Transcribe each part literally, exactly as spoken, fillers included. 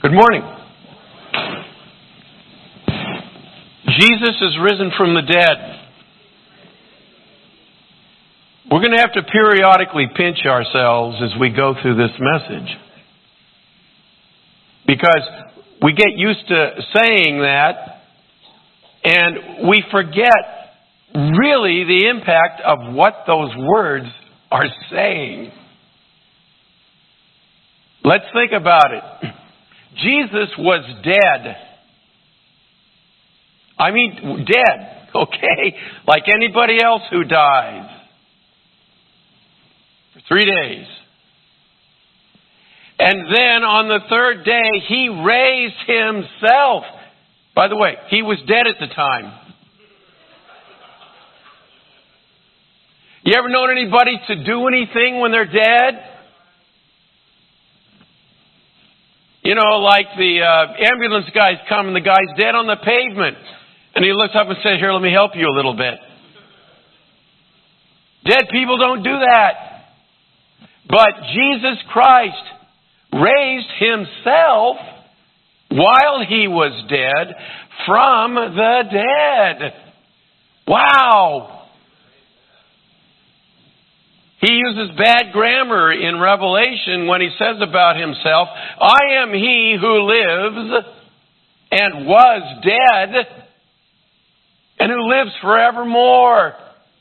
Good morning. Jesus is risen from the dead. We're going to have to periodically pinch ourselves as we go through this message, because we get used to saying that and we forget really the impact of what those words are saying. Let's think about it. Jesus was dead. I mean, dead, okay? Like anybody else who dies. For three days. And then on the third day, He raised Himself. By the way, He was dead at the time. You ever known anybody to do anything when they're dead? You know, like the uh, ambulance guys come and the guy's dead on the pavement. And he looks up and says, "Here, let me help you a little bit." Dead people don't do that. But Jesus Christ raised Himself while He was dead from the dead. Wow! He uses bad grammar in Revelation when He says about Himself, "I am He who lives and was dead and who lives forevermore."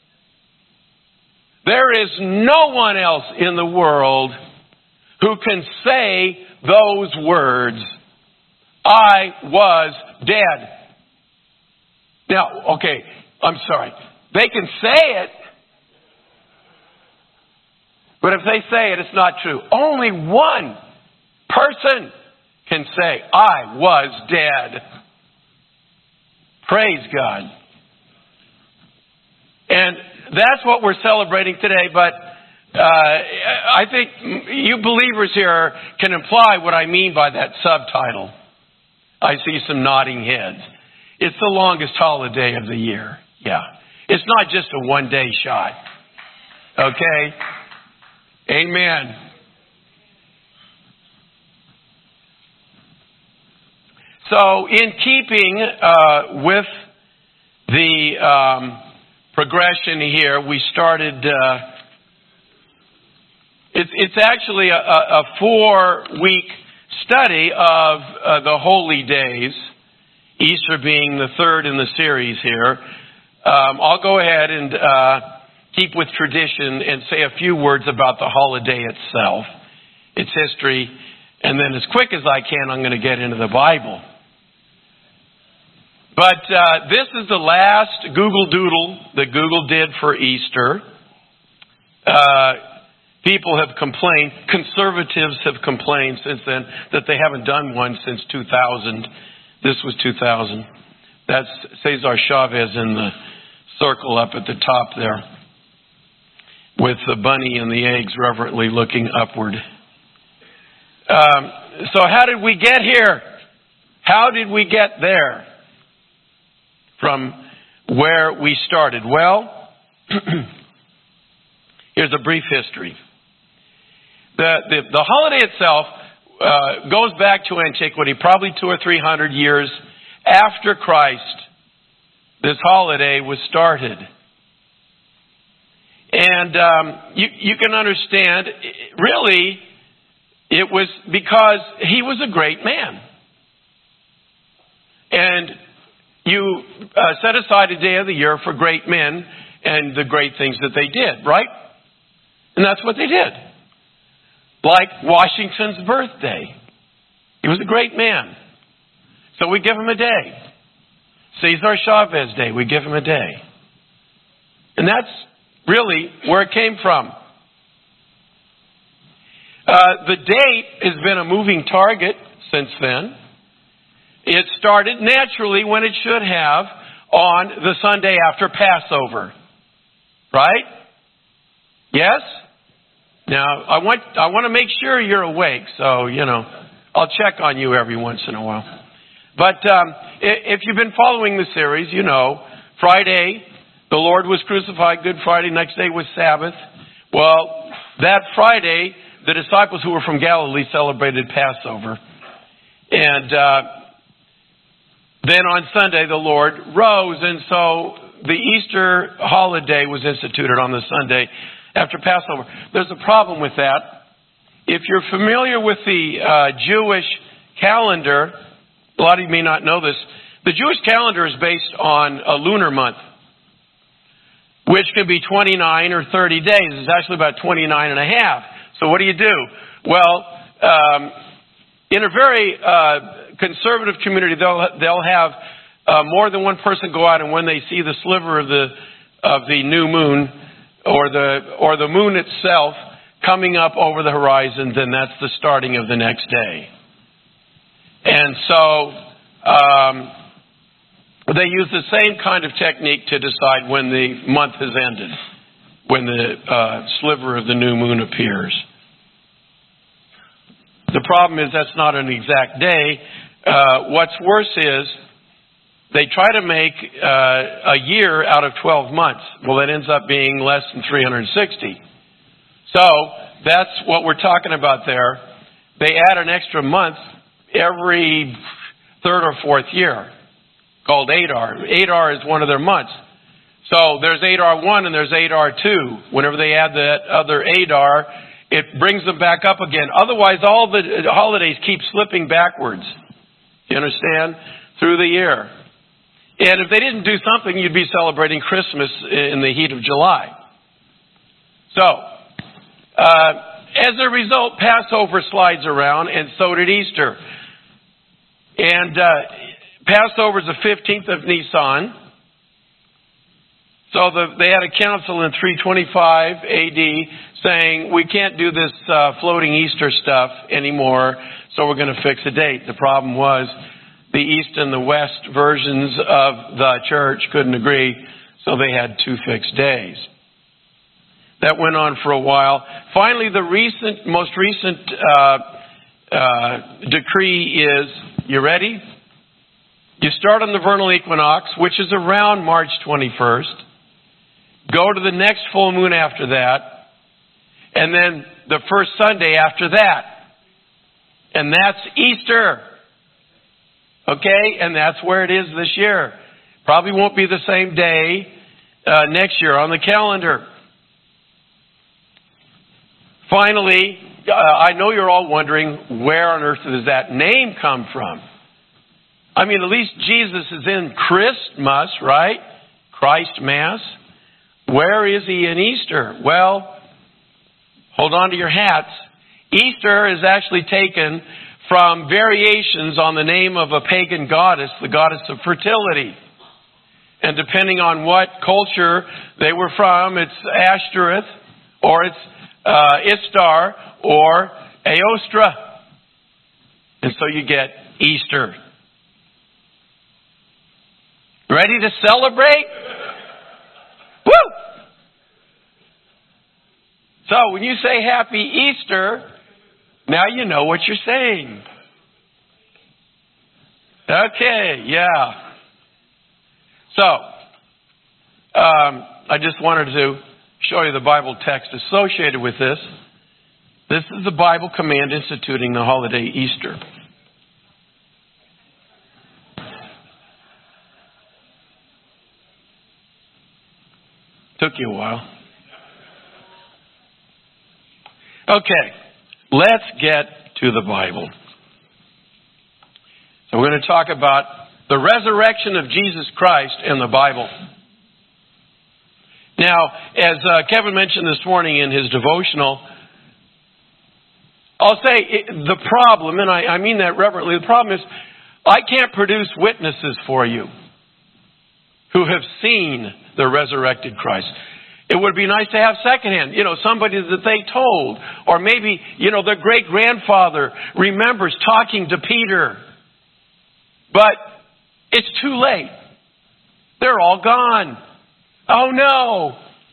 There is no one else in the world who can say those words. I was dead. Now, okay, I'm sorry. They can say it. But if they say it, it's not true. Only one person can say, I was dead. Praise God. And that's what we're celebrating today. But uh, I think you believers here can imply what I mean by that subtitle. I see some nodding heads. It's the longest holiday of the year. Yeah. It's not just a one-day shot. Okay? Amen. So, in keeping uh, with the um, progression here, we started. Uh, it's, it's actually a, a four-week study of uh, the holy days. Easter being the third in the series here. Um, I'll go ahead and. Uh, keep with tradition and say a few words about the holiday itself, its history, and then as quick as I can, I'm going to get into the Bible. But uh, this is the last Google Doodle that Google did for Easter. Uh, people have complained, conservatives have complained since then, that they haven't done one since two thousand. This was two thousand. That's Cesar Chavez in the circle up at the top there, with the bunny and the eggs reverently looking upward. Um, so how did we get here? How did we get there from where we started? Well, here's a brief history. The, the, the holiday itself uh, goes back to antiquity, probably two or three hundred years after Christ. This holiday was started. And um, you, you can understand, really, it was because He was a great man. And you uh, set aside a day of the year for great men and the great things that they did, right? And that's what they did. Like Washington's birthday. He was a great man. So we give him a day. Cesar Chavez Day, we give him a day. And that's really where it came from. Uh, the date has been a moving target since then. It started naturally when it should have on the Sunday after Passover. Right? Yes? Now, I want I want to make sure you're awake, so, you know, I'll check on you every once in a while. But um, if you've been following the series, you know, Friday, the Lord was crucified. Good Friday. Next day was Sabbath. Well, that Friday, the disciples who were from Galilee celebrated Passover. And uh, then on Sunday, the Lord rose. And so the Easter holiday was instituted on the Sunday after Passover. There's a problem with that. If you're familiar with the uh, Jewish calendar, a lot of you may not know this, the Jewish calendar is based on a lunar month, which can be twenty-nine or thirty days. It's actually about twenty-nine and a half. So what do you do? Well, um, in a very uh, conservative community, they'll they'll have uh, more than one person go out, and when they see the sliver of the of the new moon or the or the moon itself coming up over the horizon, then that's the starting of the next day. And so um, they use the same kind of technique to decide when the month has ended, when the uh, sliver of the new moon appears. The problem is that's not an exact day. Uh, what's worse is they try to make uh, a year out of twelve months. Well, that ends up being less than three hundred sixty. So that's what we're talking about there. They add an extra month every third or fourth year, called Adar. Adar is one of their months. So there's Adar one and there's Adar two. Whenever they add that other Adar, it brings them back up again. Otherwise, all the holidays keep slipping backwards. You understand? Through the year. And if they didn't do something, you'd be celebrating Christmas in the heat of July. So, uh, as a result, Passover slides around, and so did Easter. And uh, Passover is the fifteenth of Nisan. So the, they had a council in three twenty-five A D saying, we can't do this uh, floating Easter stuff anymore, so we're going to fix a date. The problem was the East and the West versions of the church couldn't agree, so they had two fixed days. That went on for a while. Finally, the recent, most recent uh, uh, decree is, you ready? You start on the vernal equinox, which is around March twenty-first. Go to the next full moon after that. And then the first Sunday after that. And that's Easter. Okay? And that's where it is this year. Probably won't be the same day uh, next year on the calendar. Finally, uh, I know you're all wondering, where on earth does that name come from? I mean, at least Jesus is in Christmas, right? Christ Mass. Where is he in Easter? Well, hold on to your hats. Easter is actually taken from variations on the name of a pagan goddess, the goddess of fertility. And depending on what culture they were from, it's Ashtoreth, or it's uh, Istar, or Aostra. And so you get Easter. Ready to celebrate? Woo! So when you say Happy Easter, now you know what you're saying. Okay, yeah. So, um, I just wanted to show you the Bible text associated with this. This is the Bible command instituting the holiday Easter. Took you a while. Okay, let's get to the Bible. So we're going to talk about the resurrection of Jesus Christ in the Bible. Now, as uh, Kevin mentioned this morning in his devotional, I'll say it, the problem, and I, I mean that reverently, the problem is I can't produce witnesses for you who have seen the resurrected Christ. It would be nice to have secondhand, you know, somebody that they told. Or maybe, you know, their great-grandfather remembers talking to Peter. But it's too late. They're all gone. Oh, no.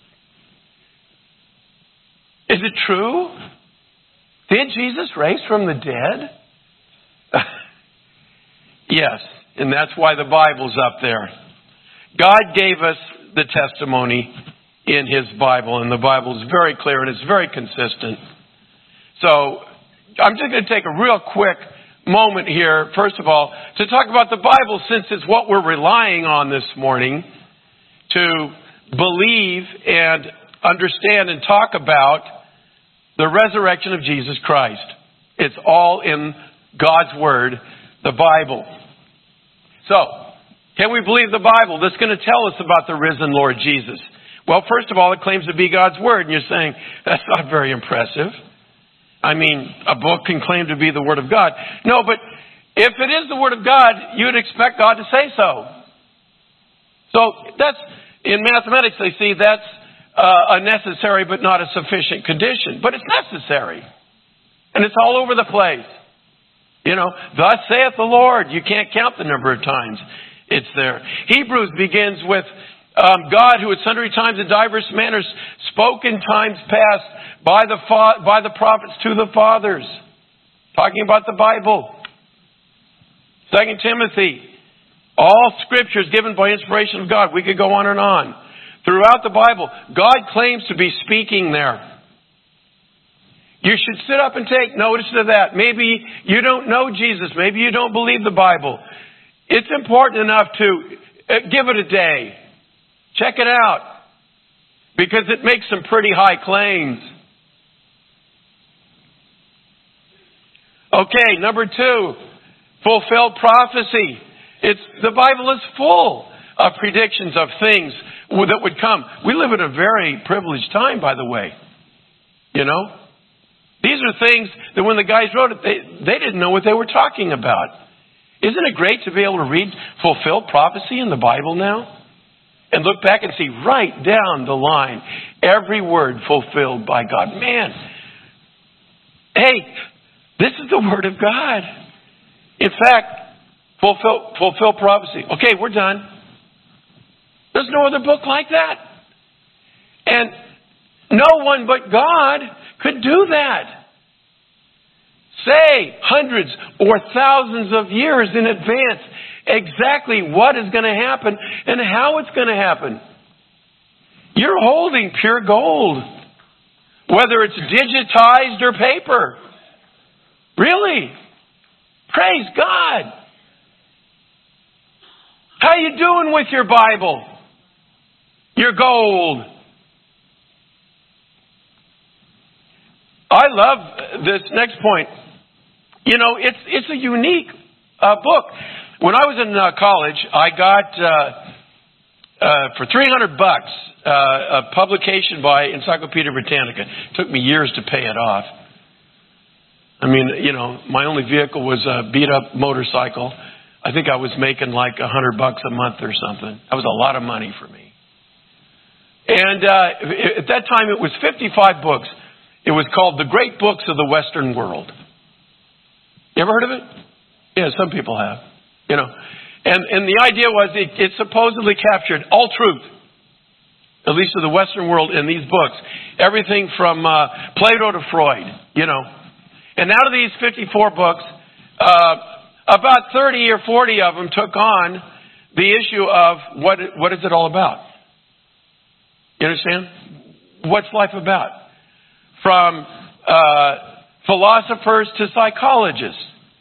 Is it true? Did Jesus raise from the dead? Yes, and that's why the Bible's up there. God gave us the testimony in His Bible, and the Bible is very clear and it's very consistent. So I'm just going to take a real quick moment here, first of all, to talk about the Bible, since it's what we're relying on this morning to believe and understand and talk about the resurrection of Jesus Christ. It's all in God's Word, the Bible. So, can we believe the Bible that's going to tell us about the risen Lord Jesus? Well, first of all, it claims to be God's Word, and you're saying, that's not very impressive. I mean, a book can claim to be the Word of God. No, but if it is the Word of God, you'd expect God to say so. So, that's, in mathematics, they see that's uh, a necessary but not a sufficient condition. But it's necessary. And it's all over the place. You know, thus saith the Lord. You can't count the number of times it's there. Hebrews begins with um, God, who at sundry times in diverse manners spoke in times past by the fa- by the prophets to the fathers. Talking about the Bible. Second Timothy. All Scripture is given by inspiration of God. We could go on and on. Throughout the Bible, God claims to be speaking there. You should sit up and take notice of that. Maybe you don't know Jesus. Maybe you don't believe the Bible. It's important enough to give it a day. Check it out. Because it makes some pretty high claims. Okay, number two. Fulfilled prophecy. It's, the Bible is full of predictions of things that would come. We live in a very privileged time, by the way. You know? These are things that when the guys wrote it, they, they didn't know what they were talking about. Isn't it great to be able to read fulfilled prophecy in the Bible now? And look back and see right down the line, every word fulfilled by God. Man, hey, this is the Word of God. In fact, fulfill, fulfill prophecy. Okay, we're done. There's no other book like that. And no one but God could do that. Say hundreds or thousands of years in advance exactly what is going to happen and how it's going to happen. You're holding pure gold, whether it's digitized or paper. Really? Praise God. How you doing with your Bible? Your gold? I love this next point. You know, it's it's a unique uh, book. When I was in uh, college, I got uh, uh, for three hundred bucks uh, a publication by Encyclopedia Britannica. It took me years to pay it off. I mean, you know, my only vehicle was a beat up motorcycle. I think I was making like a hundred bucks a month or something. That was a lot of money for me. And uh, at that time, it was fifty-five books. It was called The Great Books of the Western World. You ever heard of it? Yeah, some people have. You know, and and the idea was it, it supposedly captured all truth, at least of the Western world, in these books. Everything from uh, Plato to Freud. You know, and out of these fifty-four books, uh, about thirty or forty of them took on the issue of what what is it all about? You understand? What's life about? From uh, philosophers to psychologists.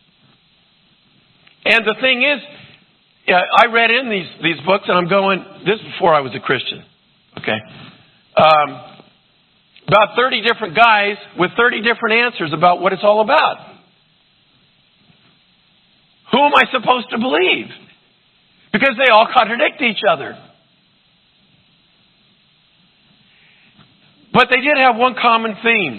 And the thing is, uh, I read in these, these books and I'm going, this is before I was a Christian. Okay. Um, about thirty different guys with thirty different answers about what it's all about. Who am I supposed to believe? Because they all contradict each other. But they did have one common theme.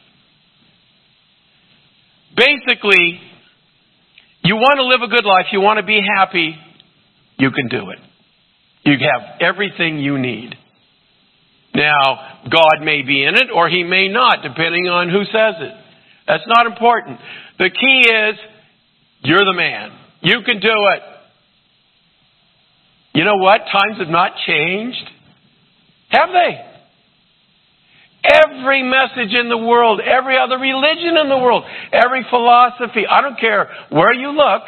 Basically, you want to live a good life, you want to be happy, you can do it. You have everything you need. Now, God may be in it or He may not, depending on who says it. That's not important. The key is, you're the man. You can do it. You know what? Times have not changed. Have they? Every message in the world, every other religion in the world, every philosophy, I don't care where you look,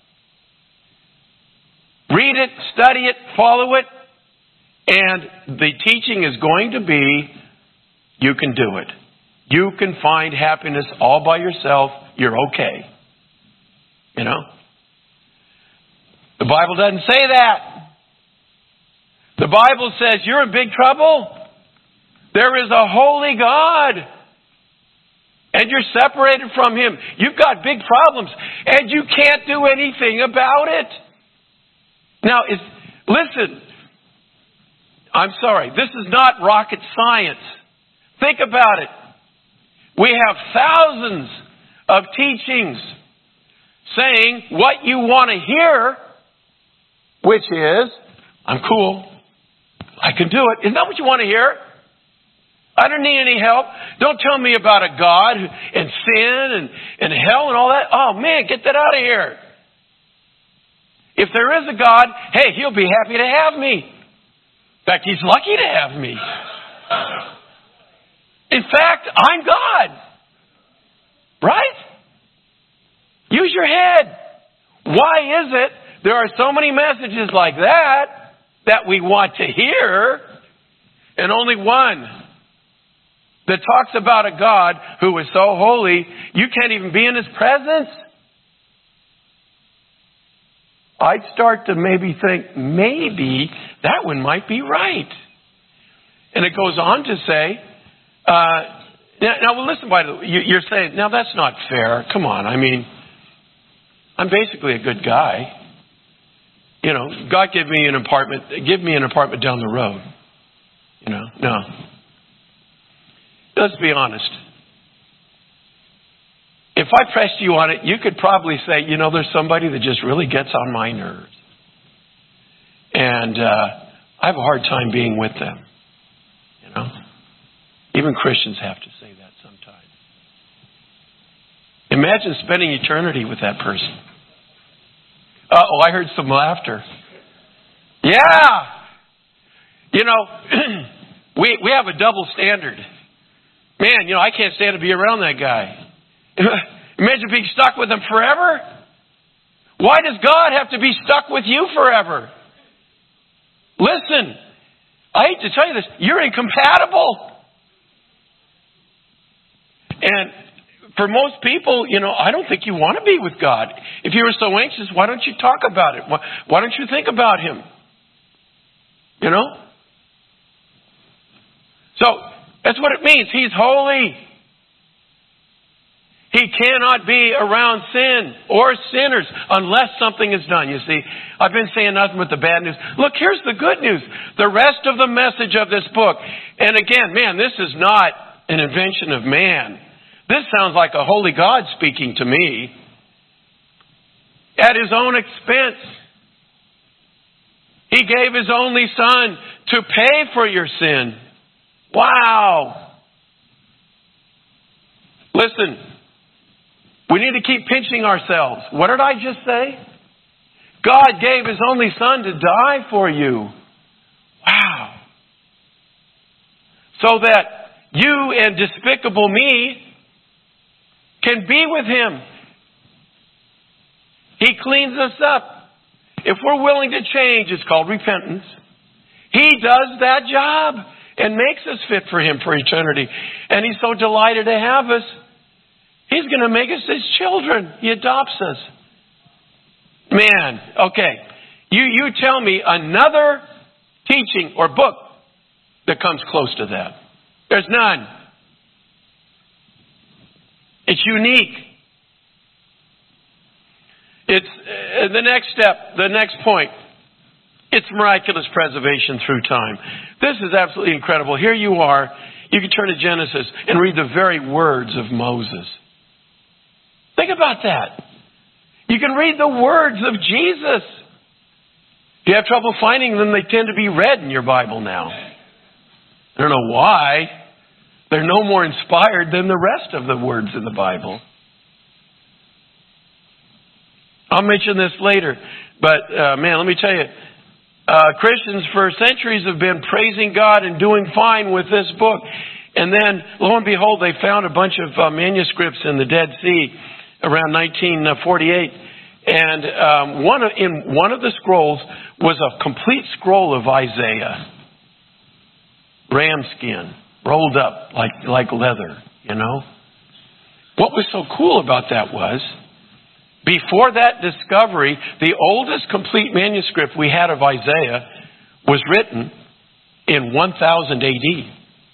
read it, study it, follow it, and the teaching is going to be, you can do it. You can find happiness all by yourself. You're okay. Bible doesn't say that. The Bible says you're in big trouble. There is a holy God. And you're separated from Him. You've got big problems. And you can't do anything about it. Now, is, listen. I'm sorry. This is not rocket science. Think about it. We have thousands of teachings saying what you want to hear, which is, I'm cool. I can do it. Isn't that what you want to hear? I don't need any help. Don't tell me about a God and sin and, and hell and all that. Oh, man, get that out of here. If there is a God, hey, He'll be happy to have me. In fact, He's lucky to have me. In fact, I'm God. Right? Use your head. Why is it there are so many messages like that that we want to hear, and only one that talks about a God who is so holy, you can't even be in His presence? I'd start to maybe think, maybe that one might be right. And it goes on to say, uh, now, now well, listen, by the way, you're saying, now that's not fair. Come on, I mean, I'm basically a good guy. You know, God give me an apartment, give me an apartment down the road. You know, no. Let's be honest. If I pressed you on it, you could probably say, you know, there's somebody that just really gets on my nerves. And uh, I have a hard time being with them. You know? Even Christians have to say that sometimes. Imagine spending eternity with that person. Uh-oh, I heard some laughter. Yeah! You know, we we have a double standard. Man, you know, I can't stand to be around that guy. Imagine being stuck with him forever. Why does God have to be stuck with you forever? Listen, I hate to tell you this, you're incompatible. And for most people, you know, I don't think you want to be with God. If you were so anxious, why don't you talk about it? Why, why don't you think about Him? You know? So, that's what it means. He's holy. He cannot be around sin or sinners unless something is done. You see, I've been saying nothing but the bad news. Look, here's the good news. The rest of the message of this book. And again, man, this is not an invention of man. This sounds like a holy God speaking to me. At His own expense. He gave His only Son to pay for your sin. Wow. Listen, we need to keep pinching ourselves. What did I just say? God gave His only Son to die for you. Wow. So that you and despicable me can be with Him. He cleans us up. If we're willing to change, it's called repentance. He does that job and makes us fit for Him for eternity. And He's so delighted to have us. He's going to make us His children. He adopts us. Man, okay. You, you tell me another teaching or book that comes close to that. There's none. It's unique. It's uh, the next step, the next point. It's miraculous preservation through time. This is absolutely incredible. Here you are. You can turn to Genesis and read the very words of Moses. Think about that. You can read the words of Jesus. If you have trouble finding them, they tend to be red in your Bible now. I don't know why. They're no more inspired than the rest of the words in the Bible. I'll mention this later. But, uh, man, let me tell you. Uh, Christians for centuries have been praising God and doing fine with this book. And then, lo and behold, they found a bunch of uh, manuscripts in the Dead Sea around nineteen forty-eight. And um, one of, in one of the scrolls was a complete scroll of Isaiah. Ram skin, rolled up like, like leather, you know. What was so cool about that was, Before that discovery, the oldest complete manuscript we had of Isaiah was written in one thousand A D.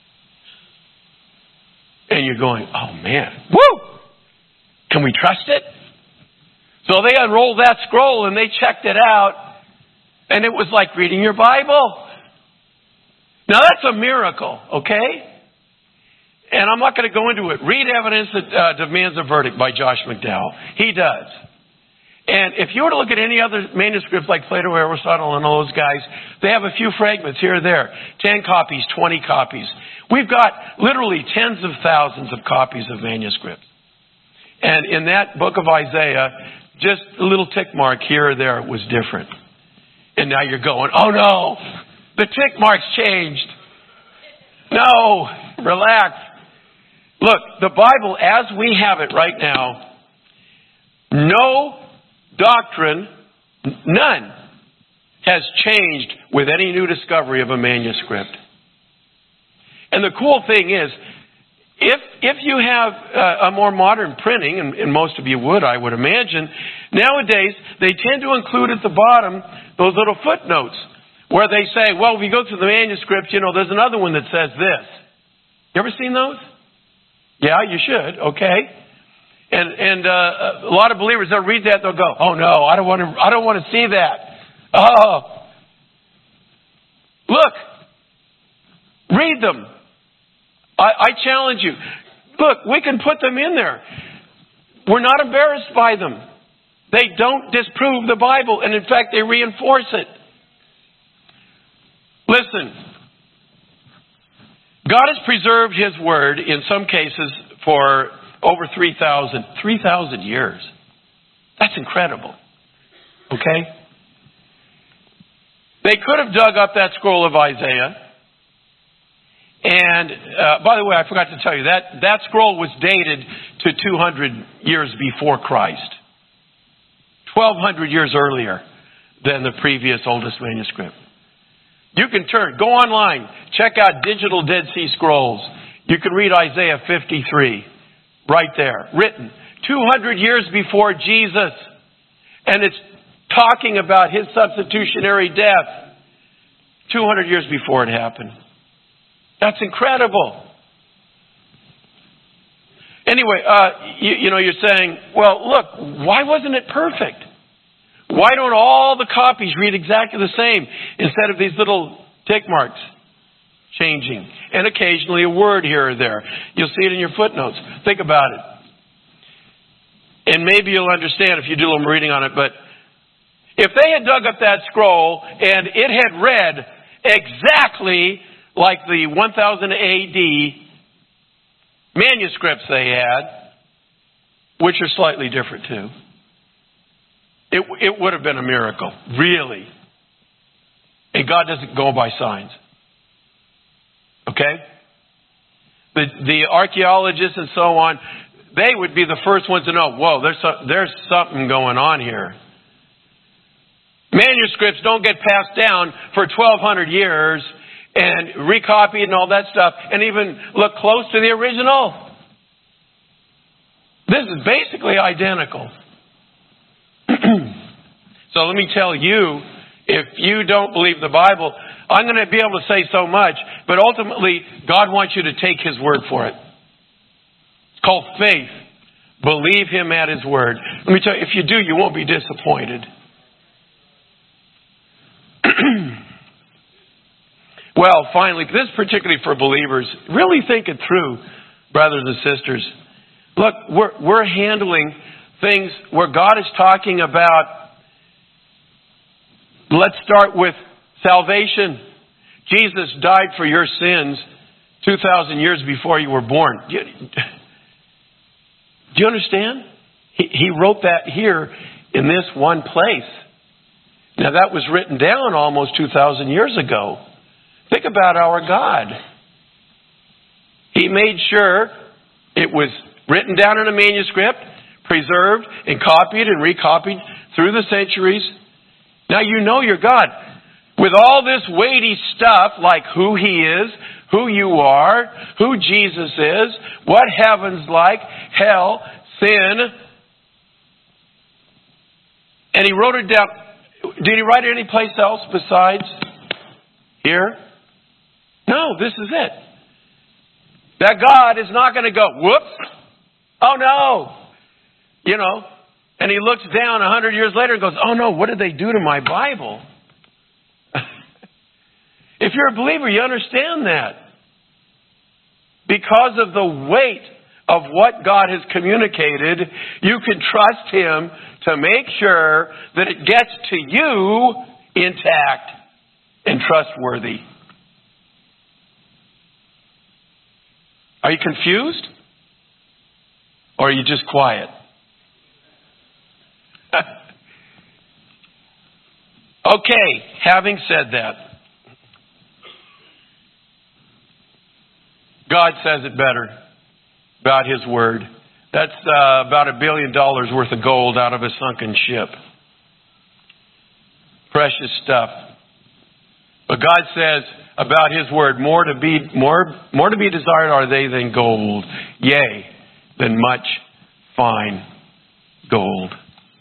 And you're going, oh man, woo! Can we trust it? So they unrolled that scroll and they checked it out, and it was like reading your Bible. Now that's a miracle, okay? And I'm not going to go into it. Read Evidence That uh, Demands a Verdict by Josh McDowell. He does. And if you were to look at any other manuscripts like Plato, Aristotle, and all those guys, they have a few fragments here or there. Ten copies, twenty copies. We've got literally tens of thousands of copies of manuscripts. And in that book of Isaiah, just a little tick mark here or there was different. And now you're going, oh no, the tick mark's changed. No, relax. Look, the Bible as we have it right now, no doctrine, none, has changed with any new discovery of a manuscript. And the cool thing is, if if you have uh, a more modern printing, and, and most of you would, I would imagine, nowadays they tend to include at the bottom those little footnotes where they say, well, if you go through the manuscript, you know, there's another one that says this. You ever seen those? Yeah, you should. Okay. And and uh, a lot of believers, they'll read that, they'll go, oh no, I don't want to. I don't want to see that. Oh, look, read them. I, I challenge you. Look, we can put them in there. We're not embarrassed by them. They don't disprove the Bible, and in fact, they reinforce it. Listen, God has preserved His Word in some cases for over three thousand, three thousand years. That's incredible. Okay? They could have dug up that scroll of Isaiah. And, uh, by the way, I forgot to tell you, that, that scroll was dated to two hundred years before Christ. twelve hundred years earlier than the previous oldest manuscript. You can turn, go online, check out Digital Dead Sea Scrolls. You can read Isaiah fifty-three. Right there, written two hundred years before Jesus. And it's talking about His substitutionary death two hundred years before it happened. That's incredible. Anyway, uh, you, you know, you're saying, well, look, why wasn't it perfect? Why don't all the copies read exactly the same instead of these little tick marks changing? And occasionally a word here or there. You'll see it in your footnotes. Think about it. And maybe you'll understand if you do a little reading on it, but if they had dug up that scroll and it had read exactly like the one thousand A D manuscripts they had, which are slightly different too, it, it would have been a miracle, really. And God doesn't go by signs. Okay? The, the archaeologists and so on, they would be the first ones to know, whoa, there's, some, there's something going on here. Manuscripts don't get passed down for twelve hundred years and recopied and all that stuff and even look close to the original. This is basically identical. So let me tell you, if you don't believe the Bible, I'm going to be able to say so much, but ultimately, God wants you to take His word for it. It's called faith. Believe Him at His word. Let me tell you, if you do, you won't be disappointed. Well, finally, this is particularly for believers. Really think it through, brothers and sisters. Look, we're, we're handling things where God is talking about. Let's start with salvation. Jesus died for your sins two thousand years before you were born. Do you, do you understand? He, he wrote that here in this one place. Now that was written down almost two thousand years ago. Think about our God. He made sure it was written down in a manuscript, preserved and copied and recopied through the centuries. Now you know your God. With all this weighty stuff like who He is, who you are, who Jesus is, what heaven's like, hell, sin, And he wrote it down. Did he write it any place else besides here? No, this is it. That God is not going to go, whoops, oh no. You know, and he looks down a hundred years later and goes, oh no, what did they do to my Bible? If you're a believer, you understand that. Because of the weight of what God has communicated, you can trust Him to make sure that it gets to you intact and trustworthy. Are you confused? Or are you just quiet? Okay, having said that, God says it better about His Word. That's uh, about a billion dollars worth of gold out of a sunken ship. Precious stuff. But God says about His Word, more to be more more to be desired are they than gold, yea, than much fine gold.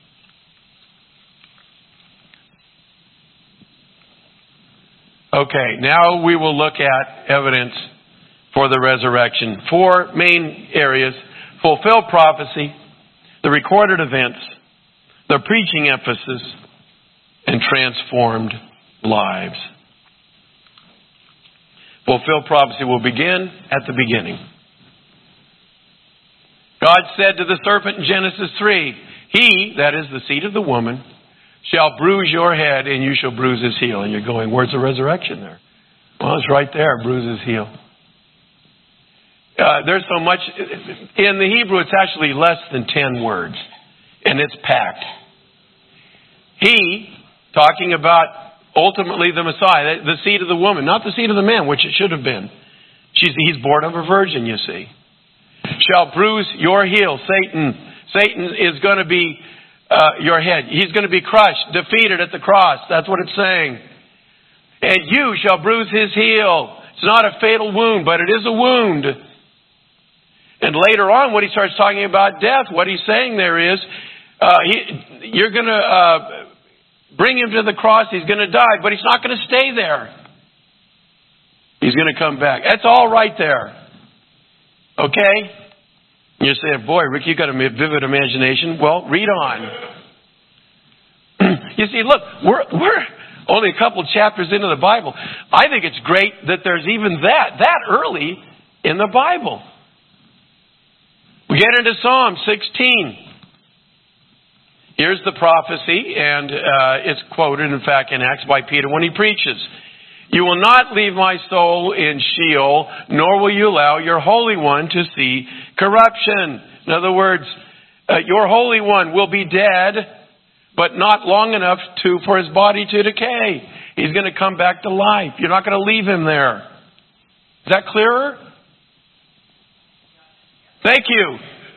Okay, now we will look at evidence for the resurrection. Four main areas: fulfilled prophecy, the recorded events, the preaching emphasis, and transformed lives. Fulfilled prophecy will begin at the beginning. God said to the serpent in Genesis three, He, that is the seed of the woman, shall bruise your head and you shall bruise his heel. And you're going, where's the resurrection there? Well, it's right there, bruise his heel. Uh, there's so much. In the Hebrew, it's actually less than ten words. And it's packed. He, talking about ultimately the Messiah, the seed of the woman, not the seed of the man, which it should have been. She's, he's born of a virgin, you see. Shall bruise your heel. Satan, Satan is going to be uh, your head. He's going to be crushed, defeated at the cross. That's what it's saying. And you shall bruise his heel. It's not a fatal wound, but it is a wound. And later on, when he starts talking about death, what he's saying there is, uh, he, you're going to uh, bring him to the cross. He's going to die, but he's not going to stay there. He's going to come back. That's all right there. Okay? You're saying, boy, Rick, you've got a vivid imagination. Well, read on. You see, look, we're, we're only a couple chapters into the Bible. I think it's great that there's even that, that early in the Bible. We get into Psalm sixteen. Here's the prophecy, and uh, it's quoted, in fact, in Acts by Peter when he preaches. You will not leave my soul in Sheol, nor will you allow your Holy One to see corruption. In other words, uh, your Holy One will be dead, but not long enough to for his body to decay. He's going to come back to life. You're not going to leave him there. Is that clearer? Thank you.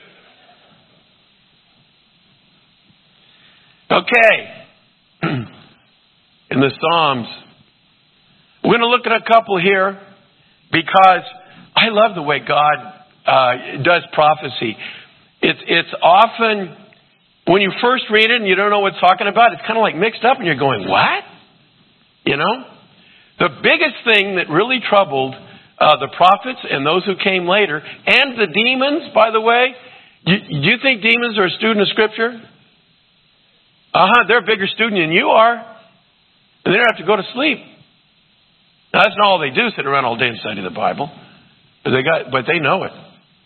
Okay. In the Psalms, we're going to look at a couple here because I love the way God uh, does prophecy. It's it's often, when you first read it and you don't know what it's talking about, it's kind of like mixed up and you're going, what? You know? The biggest thing that really troubled Uh, the prophets and those who came later, and the demons, by the way. Do, do you think demons are a student of Scripture? Uh-huh, they're a bigger student than you are. And they don't have to go to sleep. Now, that's not all they do, sit around all day and study the Bible. But they got, but they know it.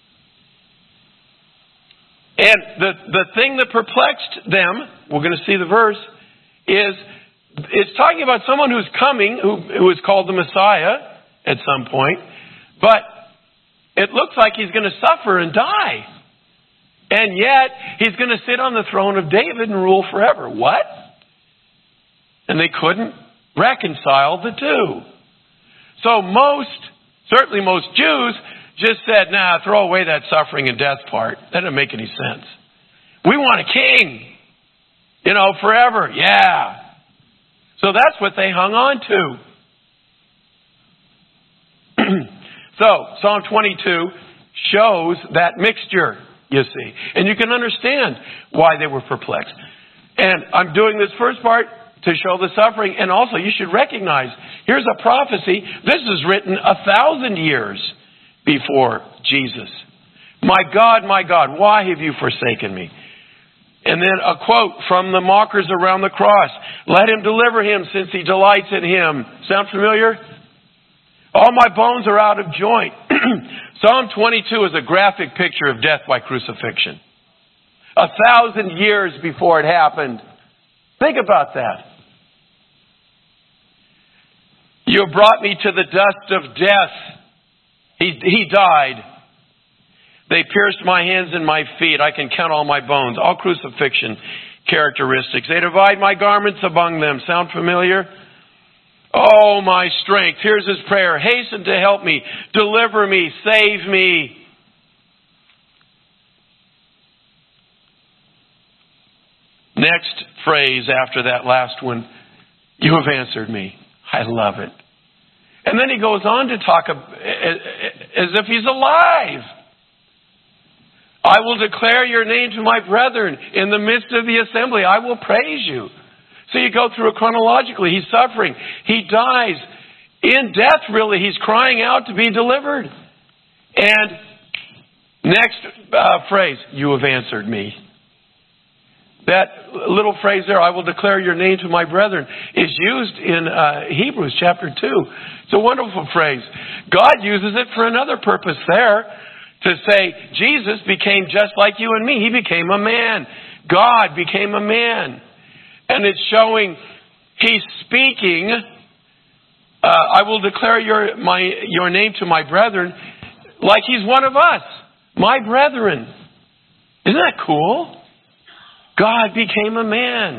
And the, the thing that perplexed them, we're going to see the verse, is it's talking about someone who's coming, who, who is called the Messiah, at some point, but it looks like he's going to suffer and die. And yet, he's going to sit on the throne of David and rule forever. What? And they couldn't reconcile the two. So most, certainly most Jews, just said, nah, throw away that suffering and death part. That doesn't make any sense. We want a king. You know, forever. Yeah. So that's what they hung on to. So, Psalm twenty-two shows that mixture, you see. And you can understand why they were perplexed. And I'm doing this first part to show the suffering. And also, you should recognize, here's a prophecy. This is written a thousand years before Jesus. My God, my God, why have you forsaken me? And then a quote from the mockers around the cross. Let him deliver him since he delights in him. Sound familiar? All my bones are out of joint. Psalm twenty-two is a graphic picture of death by crucifixion. A thousand years before it happened. Think about that. You brought me to the dust of death. He, he died. They pierced my hands and my feet. I can count all my bones. All crucifixion characteristics. They divide my garments among them. Sound familiar? Oh, my strength. Here's his prayer. Hasten to help me. Deliver me. Save me. Next phrase after that last one. You have answered me. I love it. And then he goes on to talk as if he's alive. I will declare your name to my brethren in the midst of the assembly. I will praise you. So you go through it chronologically. He's suffering. He dies. In death, really, he's crying out to be delivered. And next uh, phrase, you have answered me. That little phrase there, I will declare your name to my brethren, is used in uh, Hebrews chapter two. It's a wonderful phrase. God uses it for another purpose there, to say Jesus became just like you and me. He became a man. God became a man. And it's showing he's speaking, uh, I will declare your, my, your name to my brethren, like he's one of us. My brethren. Isn't that cool? God became a man.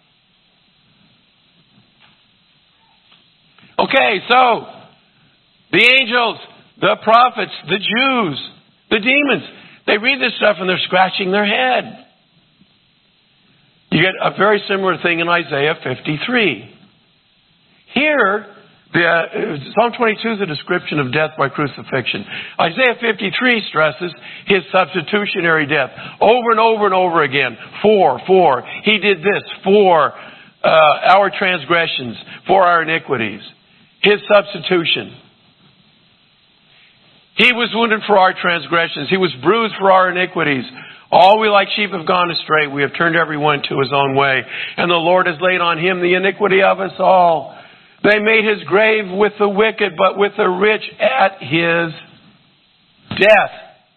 Okay, so the angels, the prophets, the Jews, the demons, they read this stuff and they're scratching their head. You get a very similar thing in Isaiah fifty-three. Here, the, uh, Psalm twenty-two is a description of death by crucifixion. Isaiah fifty-three stresses his substitutionary death over and over and over again. For, for. He did this for uh, our transgressions, for our iniquities. His substitution. He was wounded for our transgressions. He was bruised for our iniquities. All we like sheep have gone astray. We have turned everyone to his own way. And the Lord has laid on him the iniquity of us all. They made his grave with the wicked, but with the rich at his death.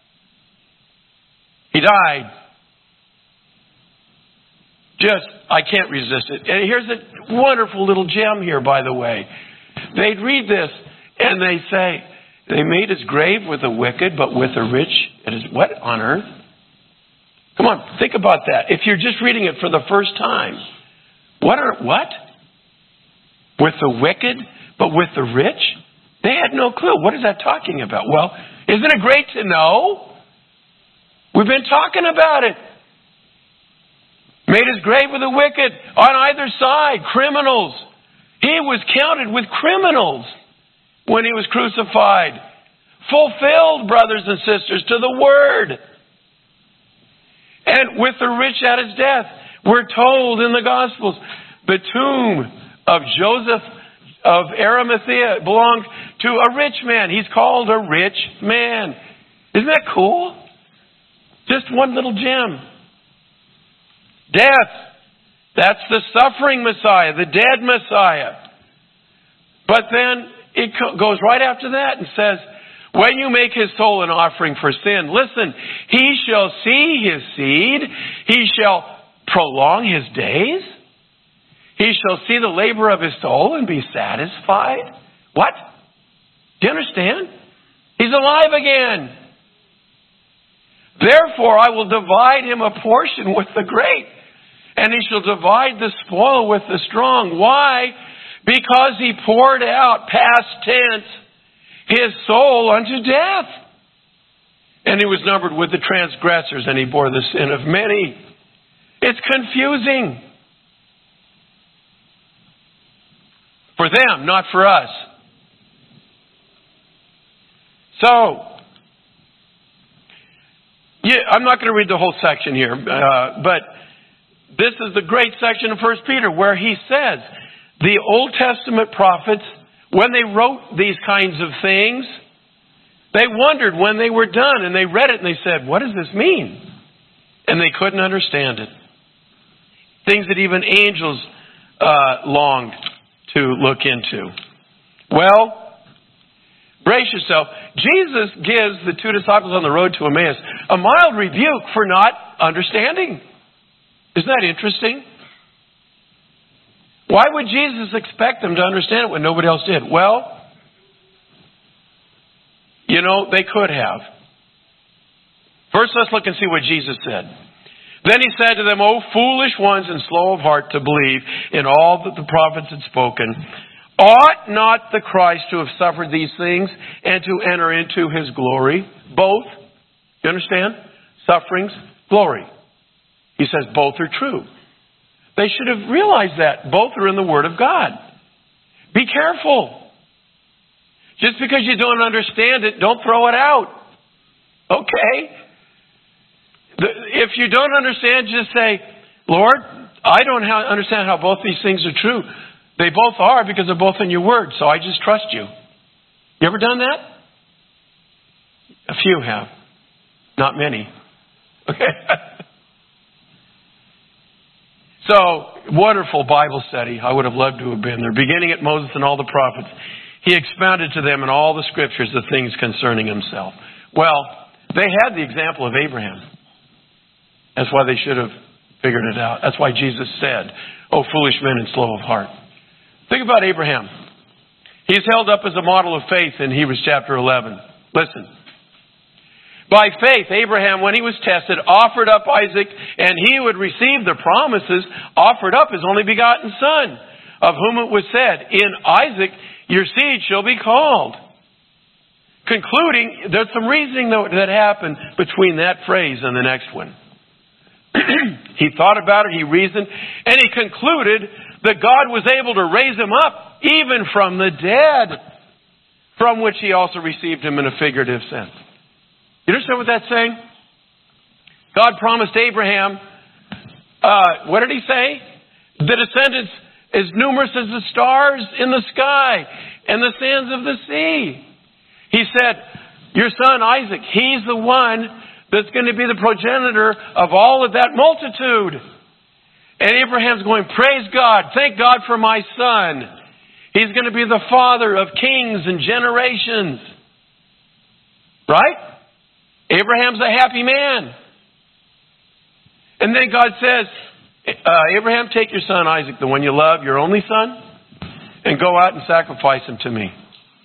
He died. Just, I can't resist it. And here's a wonderful little gem here, by the way. They'd read this and they say, they made his grave with the wicked, but with the rich at his, what on earth? Come on, think about that. If you're just reading it for the first time, what are, what? With the wicked, but with the rich? They had no clue. What is that talking about? Well, isn't it great to know? We've been talking about it. Made his grave with the wicked on either side, criminals. He was counted with criminals when he was crucified. Fulfilled, brothers and sisters, to the word. And with the rich at his death, we're told in the Gospels, the tomb of Joseph of Arimathea belonged to a rich man. He's called a rich man. Isn't that cool? Just one little gem. Death. That's the suffering Messiah, the dead Messiah. But then it goes right after that and says, when you make his soul an offering for sin, listen, he shall see his seed. He shall prolong his days. He shall see the labor of his soul and be satisfied. What? Do you understand? He's alive again. Therefore, I will divide him a portion with the great, and he shall divide the spoil with the strong. Why? Because he poured out, past tense, his soul unto death. And he was numbered with the transgressors, and he bore the sin of many. It's confusing. For them, not for us. So, yeah, I'm not going to read the whole section here, uh, but this is the great section of First Peter where he says, the Old Testament prophets, when they wrote these kinds of things, they wondered when they were done, and they read it and they said, what does this mean? And they couldn't understand it. Things that even angels uh, longed to look into. Well, brace yourself. Jesus gives the two disciples on the road to Emmaus a mild rebuke for not understanding. Isn't that interesting? Why would Jesus expect them to understand it when nobody else did? Well, you know, they could have. First, let's look and see what Jesus said. Then he said to them, O foolish ones and slow of heart to believe in all that the prophets had spoken. Ought not the Christ to have suffered these things and to enter into his glory? Both. You understand? Sufferings, glory. He says both are true. They should have realized that. Both are in the Word of God. Be careful. Just because you don't understand it, don't throw it out. Okay? If you don't understand, just say, Lord, I don't understand how both these things are true. They both are because they're both in your Word, so I just trust you. You ever done that? A few have. Not many. Okay? So, wonderful Bible study. I would have loved to have been there. Beginning at Moses and all the prophets, he expounded to them in all the scriptures the things concerning himself. Well, they had the example of Abraham. That's why they should have figured it out. That's why Jesus said, O foolish men and slow of heart. Think about Abraham. He's held up as a model of faith in Hebrews chapter eleven. Listen. By faith, Abraham, when he was tested, offered up Isaac, and he would receive the promises, offered up his only begotten son, of whom it was said, in Isaac your seed shall be called. Concluding, there's some reasoning that happened between that phrase and the next one. He thought about it, he reasoned, and he concluded that God was able to raise him up, even from the dead, from which he also received him in a figurative sense. You understand what that's saying? God promised Abraham, uh, what did he say? The descendants as numerous as the stars in the sky and the sands of the sea. He said, your son Isaac, he's the one that's going to be the progenitor of all of that multitude. And Abraham's going, praise God, thank God for my son. He's going to be the father of kings and generations. Right? Abraham's a happy man. And then God says, uh, Abraham, take your son Isaac, the one you love, your only son, and go out and sacrifice him to me.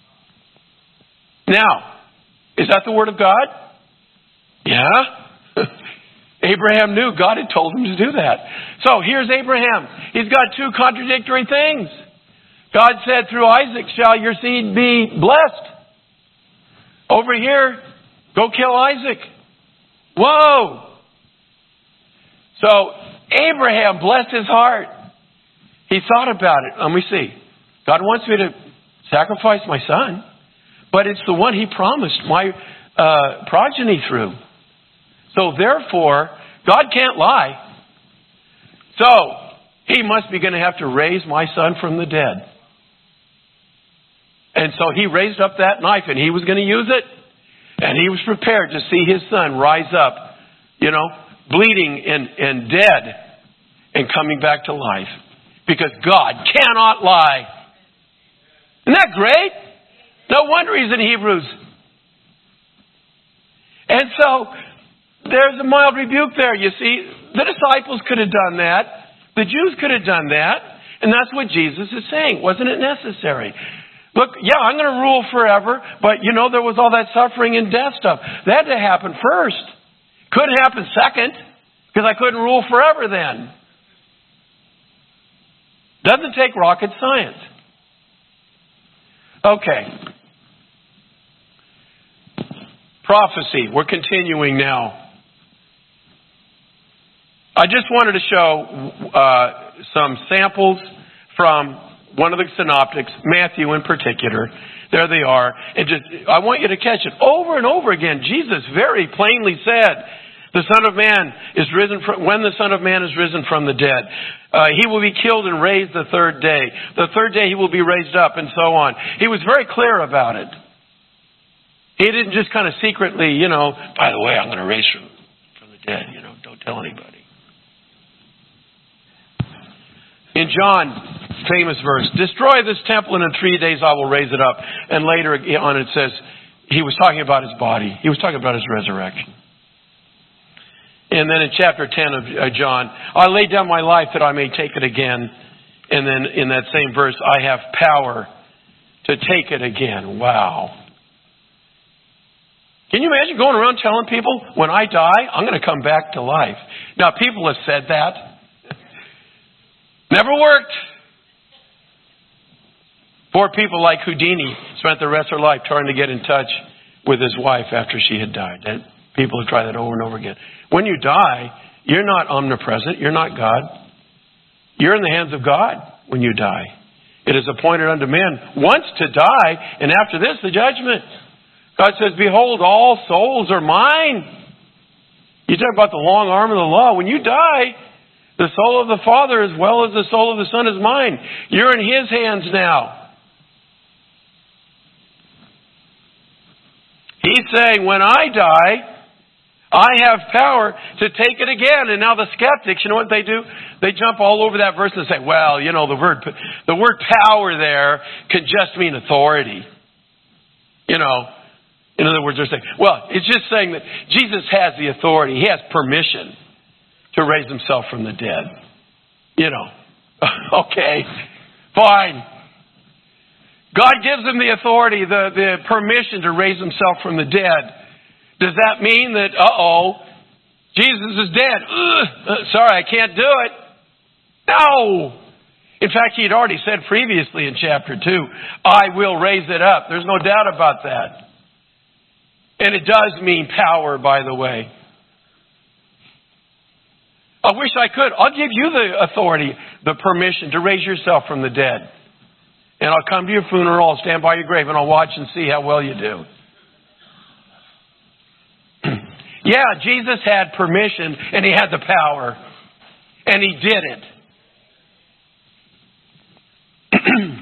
Now, is that the word of God? Yeah. Abraham knew God had told him to do that. So here's Abraham. He's got two contradictory things. God said, through Isaac shall your seed be blessed. Over here, go kill Isaac. Whoa! So, Abraham, bless his heart. He thought about it. Let me see. God wants me to sacrifice my son, but it's the one he promised my uh, progeny through. So, therefore, God can't lie. So, he must be going to have to raise my son from the dead. And so he raised up that knife and he was going to use it. And he was prepared to see his son rise up, you know, bleeding and, and dead and coming back to life. Because God cannot lie. Isn't that great? No wonder he's in Hebrews. And so, there's a mild rebuke there. You see, the disciples could have done that. The Jews could have done that. And that's what Jesus is saying. Wasn't it necessary? Look, yeah, I'm going to rule forever, but you know, there was all that suffering and death stuff. That had to happen first. Couldn't happen second, because I couldn't rule forever then. Doesn't take rocket science. Okay. Prophecy. We're continuing now. I just wanted to show uh, some samples from one of the synoptics, Matthew in particular. There they are. And just, I want you to catch it over and over again. Jesus very plainly said The Son of Man is risen from, when the Son of Man is risen from the dead. Uh, he will be killed and raised the third day. The third day he will be raised up, and so on. He was very clear about it. He didn't just kind of secretly, you know, by the way, I'm going to raise from, from the dead. You know, don't tell anybody. In John, famous verse, destroy this temple and in three days I will raise it up. And later on it says, he was talking about his body. He was talking about his resurrection. And then in chapter ten of John, I lay down my life that I may take it again. And then in that same verse, I have power to take it again. Wow. Can you imagine going around telling people, when I die, I'm going to come back to life? Now, people have said that. Never worked. Poor people like Houdini spent the rest of their life trying to get in touch with his wife after she had died. And people have tried that over and over again. When you die, you're not omnipresent. You're not God. You're in the hands of God when you die. It is appointed unto men once to die, and after this, the judgment. God says, behold, all souls are mine. You talk about the long arm of the law. When you die, the soul of the Father as well as the soul of the Son is mine. You're in His hands now. He's saying, when I die, I have power to take it again. And now the skeptics, you know what they do? They jump all over that verse and say, well, you know, the word, the word power there can just mean authority. You know, in other words, they're saying, well, it's just saying that Jesus has the authority. He has permission to raise Himself from the dead. You know, okay, fine. God gives Him the authority, the, the permission to raise Himself from the dead. Does that mean that, uh-oh, Jesus is dead? Ugh, sorry, I can't do it. No. In fact, He had already said previously in chapter two, I will raise it up. There's no doubt about that. And it does mean power, by the way. I wish I could. I'll give you the authority, the permission to raise yourself from the dead. And I'll come to your funeral, I'll stand by your grave, and I'll watch and see how well you do. Yeah, Jesus had permission, and He had the power. And He did it.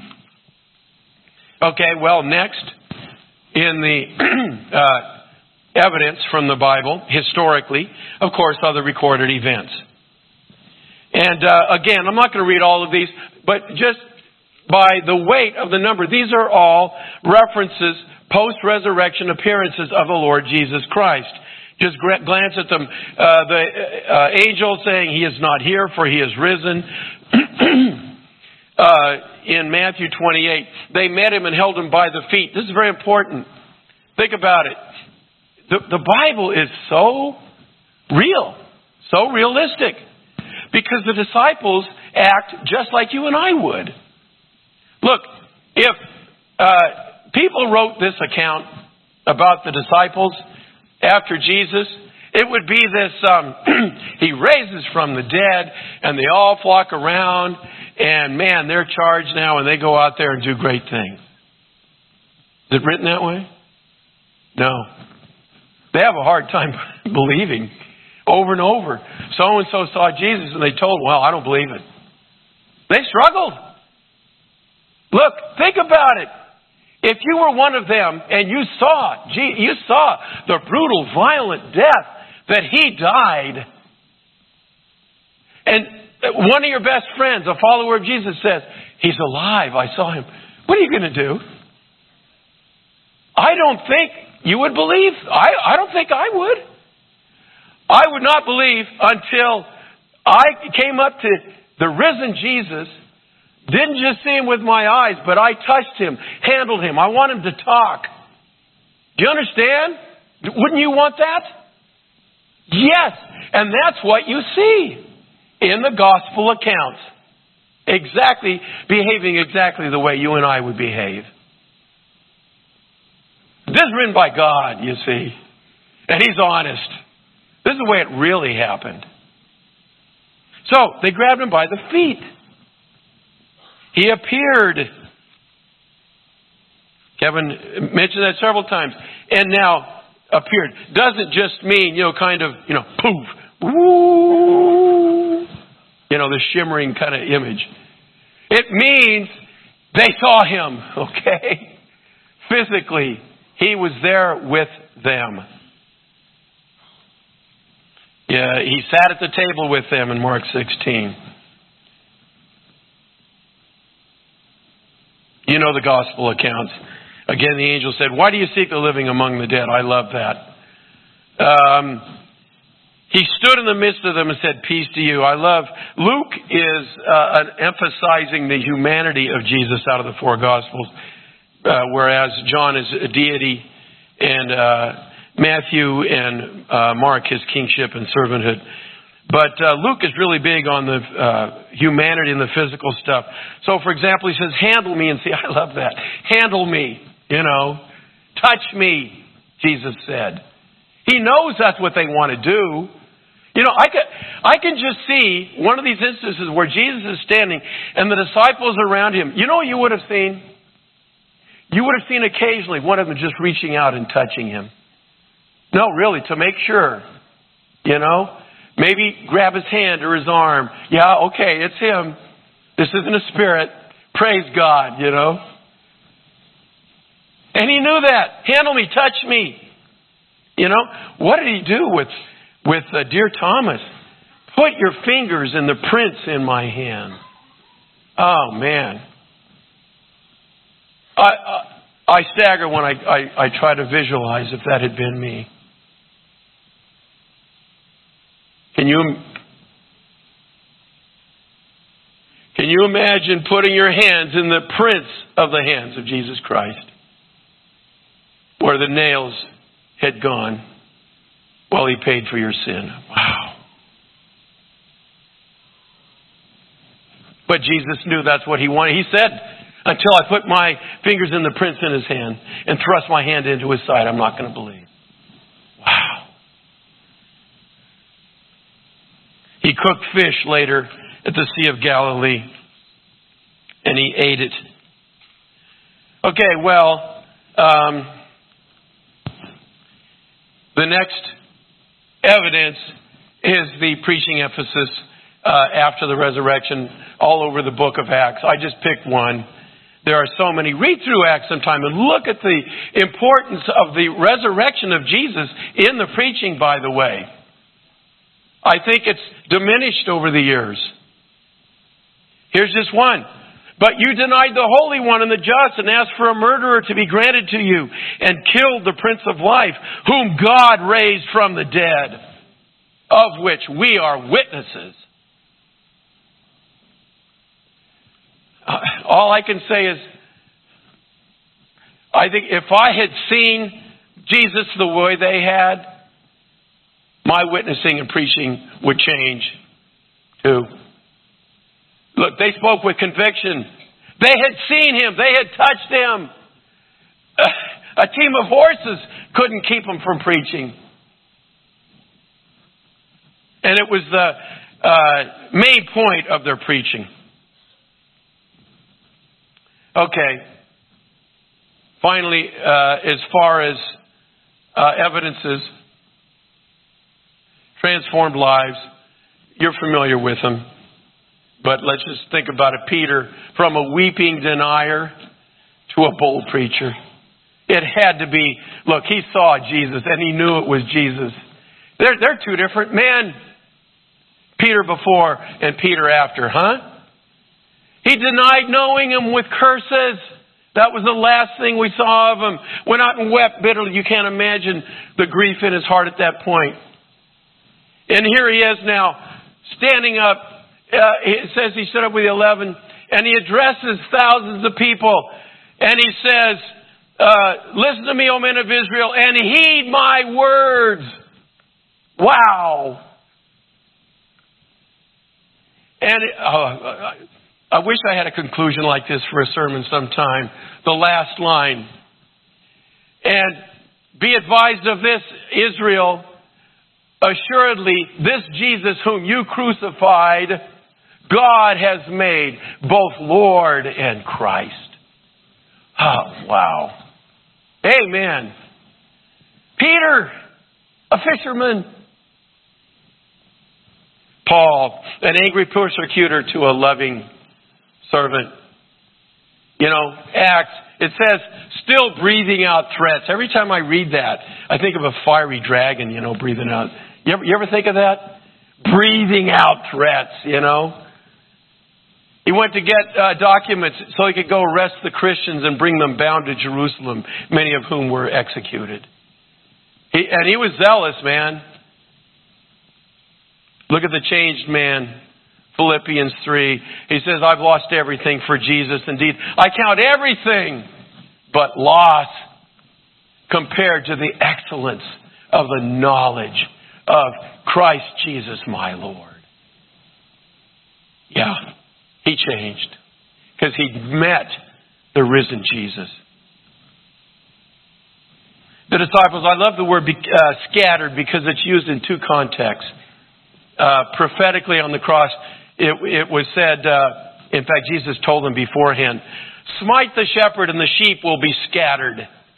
Okay, well, next, in the uh, evidence from the Bible, historically, of course, are the recorded events. And uh, again, I'm not going to read all of these, but just by the weight of the number, these are all references, post-resurrection appearances of the Lord Jesus Christ. Just glance at them. Uh, the uh, angel saying He is not here, for He is risen. uh, in Matthew twenty-eight, they met Him and held Him by the feet. This is very important. Think about it. The, the Bible is so real, so realistic, because the disciples act just like you and I would. Look, if uh, people wrote this account about the disciples after Jesus, it would be this, um, He raises from the dead, and they all flock around, and man, they're charged now, and they go out there and do great things. Is it written that way? No. They have a hard time believing over and over. So-and-so saw Jesus, and they told, well, I don't believe it. They struggled. Look, think about it. If you were one of them and you saw, you saw the brutal, violent death that He died, and one of your best friends, a follower of Jesus, says, He's alive, I saw Him. What are you going to do? I don't think you would believe. I, I don't think I would. I would not believe until I came up to the risen Jesus. Didn't just see Him with my eyes, but I touched Him, handled Him. I want Him to talk. Do you understand? Wouldn't you want that? Yes. And that's what you see in the gospel accounts. Exactly, behaving exactly the way you and I would behave. This is written by God, you see. And He's honest. This is the way it really happened. So, they grabbed Him by the feet. He appeared. Kevin mentioned that several times. And now, appeared doesn't just mean, you know, kind of, you know, poof, woo, you know, the shimmering kind of image. It means they saw him, okay? Physically, he was there with them. Yeah, he sat at the table with them in Mark sixteen. You know the gospel accounts. Again, the angel said, "Why do you seek the living among the dead?" I love that. Um, he stood in the midst of them and said, "Peace to you." I love, Luke is uh, emphasizing the humanity of Jesus out of the four gospels, uh, whereas John is a deity, and uh, Matthew and uh, Mark his kingship and servanthood. But uh, Luke is really big on the uh, humanity and the physical stuff. So, for example, he says, "Handle me," and see, I love that. Handle me, you know. Touch me, Jesus said. He knows that's what they want to do. You know, I can, I can just see one of these instances where Jesus is standing and the disciples around him. You know what you would have seen? You would have seen occasionally one of them just reaching out and touching him. No, really, to make sure, you know. Maybe grab his hand or his arm. Yeah, okay, it's him. This isn't a spirit. Praise God, you know. And he knew that. Handle me, touch me. You know, what did he do with, with uh, dear Thomas? Put your fingers in the prints in my hand. Oh, man. I, I, I stagger when I, I, I try to visualize if that had been me. Can you, can you imagine putting your hands in the prints of the hands of Jesus Christ, where the nails had gone while he paid for your sin? Wow. But Jesus knew that's what he wanted. He said, "Until I put my fingers in the prints in his hand and thrust my hand into his side, I'm not going to believe." Wow. He cooked fish later at the Sea of Galilee, and he ate it. Okay, well, um, the next evidence is the preaching emphasis uh, after the resurrection all over the book of Acts. I just picked one. There are so many. Read through Acts sometime and look at the importance of the resurrection of Jesus in the preaching, by the way. I think it's diminished over the years. Here's just one. "But you denied the Holy One and the just and asked for a murderer to be granted to you and killed the Prince of Life, whom God raised from the dead, of which we are witnesses." Uh, all I can say is, I think if I had seen Jesus the way they had, my witnessing and preaching would change too. Look, they spoke with conviction. They had seen him. They had touched him. A team of horses couldn't keep them from preaching. And it was the uh, main point of their preaching. Okay. Finally, uh, as far as uh, evidences, transformed lives, you're familiar with them. But let's just think about it. Peter, from a weeping denier to a bold preacher. It had to be, look, he saw Jesus and he knew it was Jesus. They're, they're two different men. Peter before and Peter after, huh? He denied knowing him with curses. That was the last thing we saw of him. Went out and wept bitterly. You can't imagine the grief in his heart at that point. And here he is now, standing up. Uh, it says he stood up with the eleven, and he addresses thousands of people. And he says, uh, "Listen to me, O men of Israel, and heed my words." Wow. And uh, I wish I had a conclusion like this for a sermon sometime. The last line. "And be advised of this, Israel. Assuredly, this Jesus whom you crucified, God has made both Lord and Christ." Oh, wow. Amen. Peter, a fisherman. Paul, an angry persecutor to a loving servant. You know, Acts, it says, still breathing out threats. Every time I read that, I think of a fiery dragon, you know, breathing out. You ever, you ever think of that? Breathing out threats, you know. He went to get uh, documents so he could go arrest the Christians and bring them bound to Jerusalem, many of whom were executed. He, and he was zealous, man. Look at the changed man. Philippians three. He says, I've lost everything for Jesus. Indeed, I count everything but loss compared to the excellence of the knowledge of Christ Jesus my Lord. Yeah, he changed because he met the risen Jesus. The disciples, I love the word uh, scattered because it's used in two contexts. Uh, prophetically on the cross, it, it was said, uh, in fact, Jesus told them beforehand, smite the shepherd and the sheep will be scattered.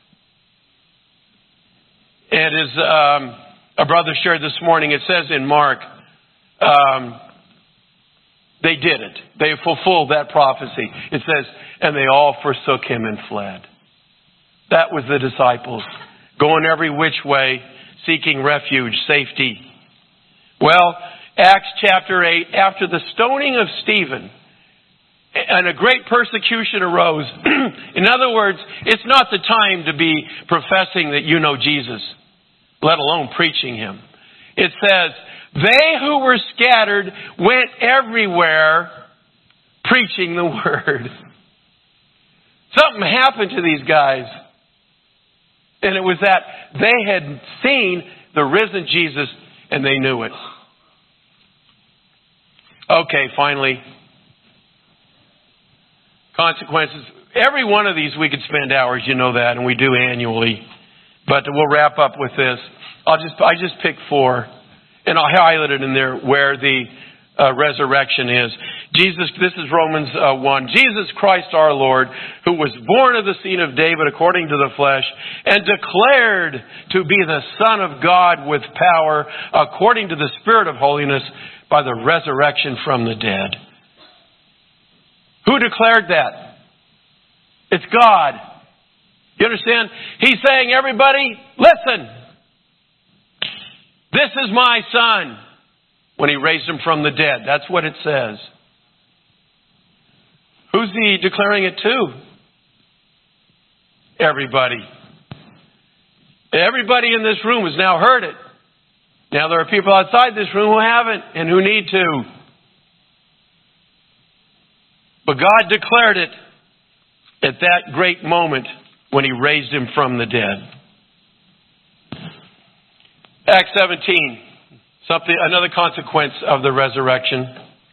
And as um, a brother shared this morning, it says in Mark, um, they did it. They fulfilled that prophecy. It says, and they all forsook him and fled. That was the disciples, going every which way, seeking refuge, safety. Well, Acts chapter eight, after the stoning of Stephen, and a great persecution arose. In other words, it's not the time to be professing that you know Jesus, let alone preaching him. It says, they who were scattered went everywhere preaching the word. Something happened to these guys. And it was that they had seen the risen Jesus and they knew it. Okay, finally. Consequences. Every one of these we could spend hours, you know that, and we do annually. But we'll wrap up with this. I'll just I just picked four. And I'll highlight it in there where the uh, resurrection is. Jesus, this is Romans uh, one. Jesus Christ our Lord, who was born of the seed of David according to the flesh, and declared to be the Son of God with power according to the Spirit of holiness by the resurrection from the dead. Who declared that? It's God. You understand? He's saying, everybody, listen. This is my Son. When he raised him from the dead. That's what it says. Who's he declaring it to? Everybody. Everybody in this room has now heard it. Now there are people outside this room who haven't and who need to. But God declared it at that great moment when he raised him from the dead. Acts seventeen. Something, another consequence of the resurrection.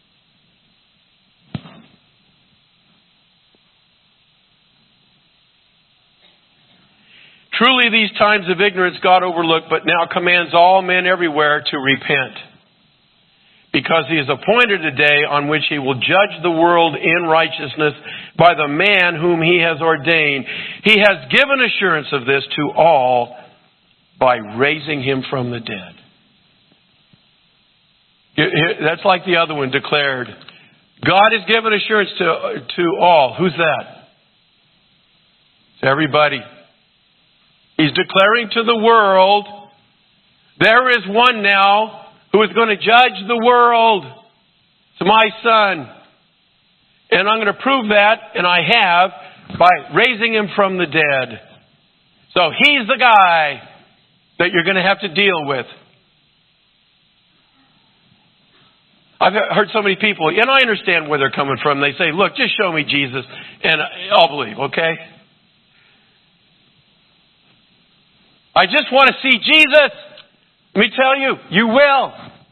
Truly these times of ignorance God overlooked, but now commands all men everywhere to repent. Because he has appointed a day on which he will judge the world in righteousness by the man whom he has ordained. He has given assurance of this to all by raising him from the dead. That's like the other one declared. God has given assurance to, to all. Who's that? It's everybody. He's declaring to the world, there is one now who is going to judge the world. It's my Son. And I'm going to prove that, and I have, by raising him from the dead. So he's the guy that you're going to have to deal with. I've heard so many people, and I understand where they're coming from. They say, look, just show me Jesus, and I'll believe, okay? I just want to see Jesus. Let me tell you, you will.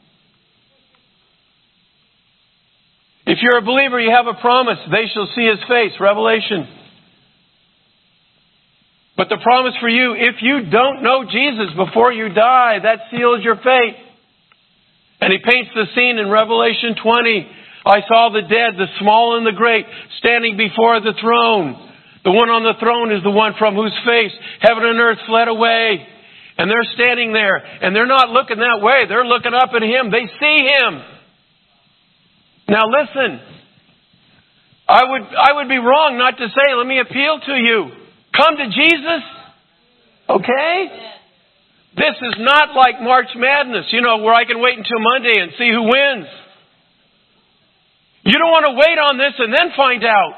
If you're a believer, you have a promise. They shall see his face. Revelation. But the promise for you, if you don't know Jesus before you die, that seals your fate. And he paints the scene in Revelation twenty. I saw the dead, the small and the great, standing before the throne. The one on the throne is the one from whose face heaven and earth fled away. And they're standing there, and they're not looking that way. They're looking up at Him. They see Him. Now listen, I would, I would be wrong not to say, let me appeal to you. Come to Jesus. Okay? This is not like March Madness, you know, where I can wait until Monday and see who wins. You don't want to wait on this and then find out.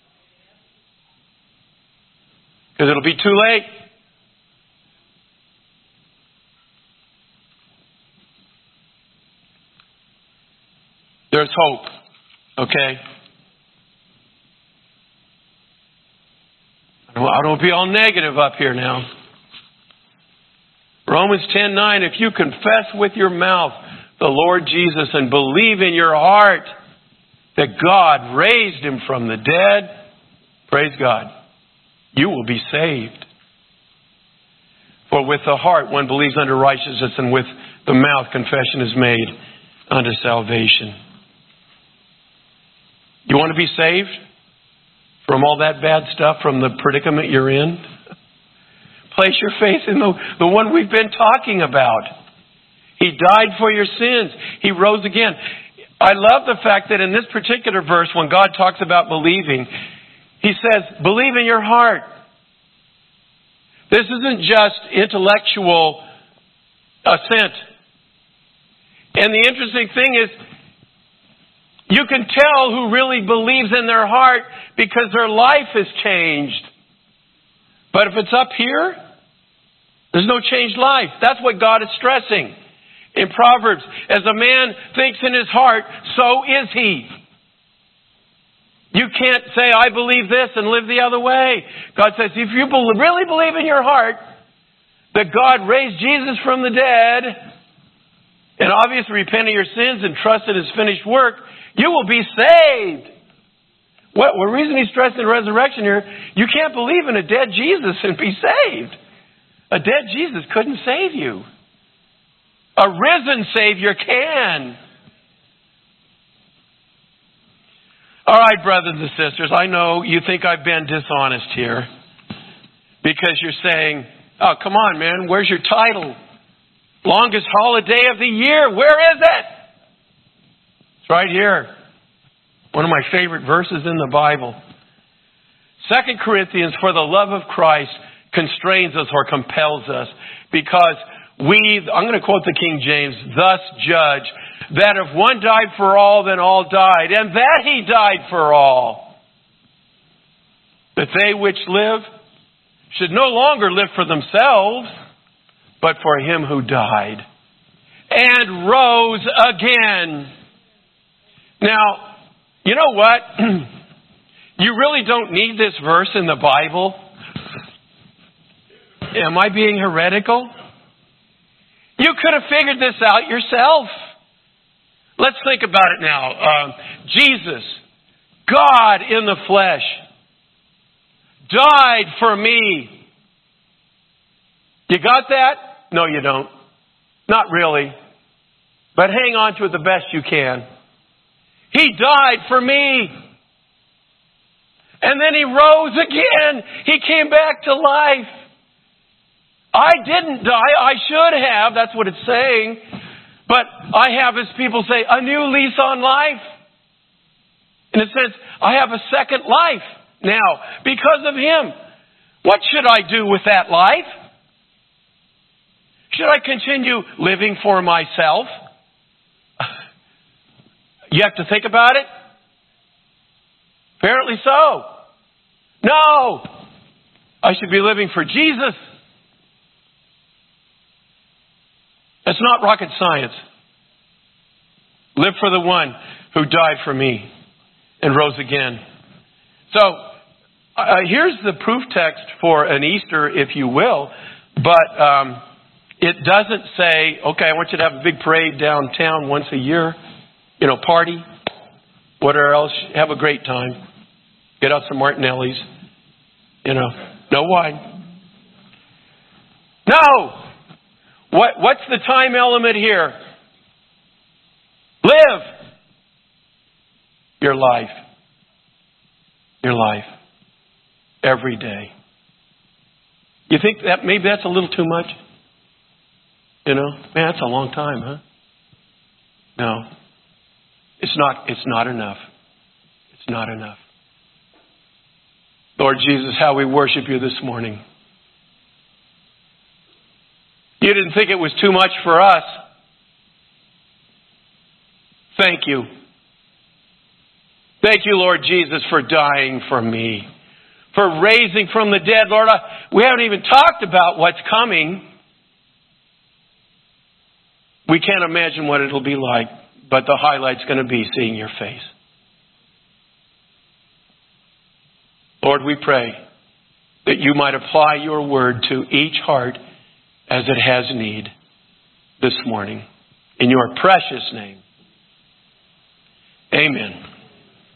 Because it'll be too late. There's hope. Okay? I don't, I don't be all negative up here now. Romans ten nine, if you confess with your mouth the Lord Jesus and believe in your heart that God raised Him from the dead, praise God, you will be saved. For with the heart one believes unto righteousness, and with the mouth confession is made unto salvation. You want to be saved from all that bad stuff, from the predicament you're in? Place your faith in the, the one we've been talking about. He died for your sins. He rose again. I love the fact that in this particular verse, when God talks about believing, He says, believe in your heart. This isn't just intellectual assent. And the interesting thing is, you can tell who really believes in their heart because their life has changed. But if it's up here, there's no changed life. That's what God is stressing. In Proverbs, as a man thinks in his heart, so is he. You can't say, I believe this and live the other way. God says, if you really believe in your heart that God raised Jesus from the dead, and obviously repent of your sins and trust in His finished work, you will be saved. What the reason He's stressing resurrection here, you can't believe in a dead Jesus and be saved. A dead Jesus couldn't save you. A risen Savior can. All right, brothers and sisters, I know you think I've been dishonest here because you're saying, oh, come on, man, where's your title? Longest holiday of the year, where is it? It's right here. One of my favorite verses in the Bible. Second Corinthians, for the love of Christ constrains us or compels us, because we, I'm going to quote the King James, thus judge that if one died for all, then all died, and that He died for all, that they which live should no longer live for themselves, but for Him who died and rose again. Now, you know what? You really don't need this verse in the Bible. Am I being heretical? You could have figured this out yourself. Let's think about it now. Uh, Jesus, God in the flesh, died for me. You got that? No, you don't. Not really. But hang on to it the best you can. He died for me. And then He rose again. He came back to life. I didn't die. I should have. That's what it's saying. But I have, as people say, a new lease on life. In a sense, I have a second life now because of Him. What should I do with that life? Should I continue living for myself? You have to think about it? Apparently so. No! I should be living for Jesus. That's not rocket science. Live for the one who died for me and rose again. So, uh, here's the proof text for an Easter, if you will. But um, it doesn't say, okay, I want you to have a big parade downtown once a year. You know, party. Whatever else. Have a great time. Get out some Martinellis. You know, no wine. No! What, what's the time element here? Live your life. Your life. Every day. You think that maybe that's a little too much? You know, man, that's a long time, huh? No. It's not, it's not enough. It's not enough. Lord Jesus, how we worship you this morning. You didn't think it was too much for us. Thank you. Thank you, Lord Jesus, for dying for me. For raising from the dead. Lord, I, we haven't even talked about what's coming. We can't imagine what it'll be like. But the highlight's going to be seeing your face. Lord, we pray that you might apply your word to each heart as it has need this morning. In your precious name. Amen.